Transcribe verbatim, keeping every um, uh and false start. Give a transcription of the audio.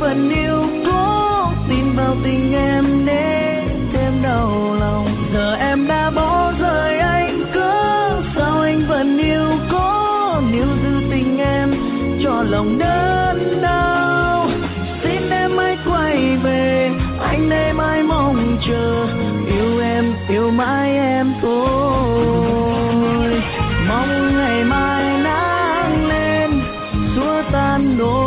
vẫn yêu cố tin vào tình em để thêm đau lòng. Giờ em đã bỏ rơi anh, cớ sao anh vẫn yêu cố níu giữ tình em cho lòng đớn đau. Xin em hãy quay về, anh đây mãi mong chờ, yêu em yêu mãi em thôi. Mong ngày mai nắng lên xua tan nỗi